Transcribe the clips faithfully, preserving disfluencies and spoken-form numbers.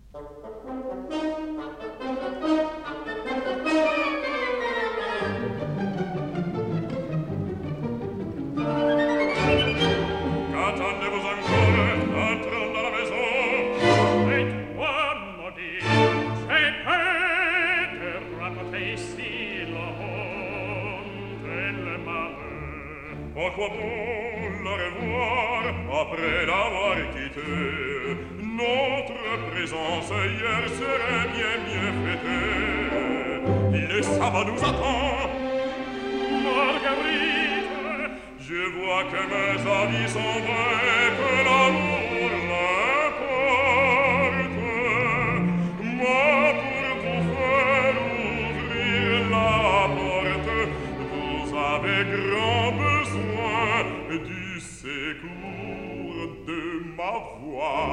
Qu'attendez-vous encore? Entrons dans la maison. Et toi, maudit, c'est que de raconter ici la honte et le malheur. À quoi bon la revoir après l'avoir quitté? Notre présence hier serait bien mieux fêtée. Le sabbat nous attend. Marguerite, je vois que mes avis sont vrais, que l'amour l'importe. Moi, pour vous faire ouvrir la porte, vous avez grand besoin du secours de ma voix.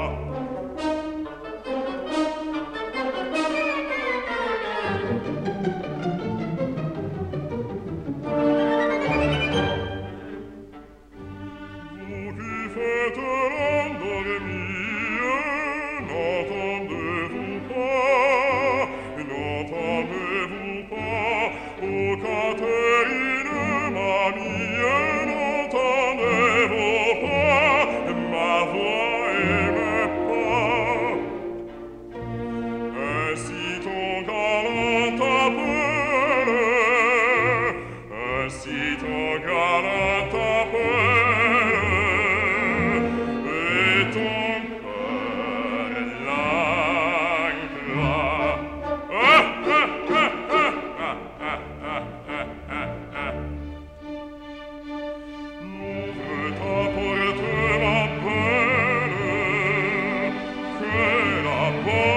Porte, ma belle, que la porte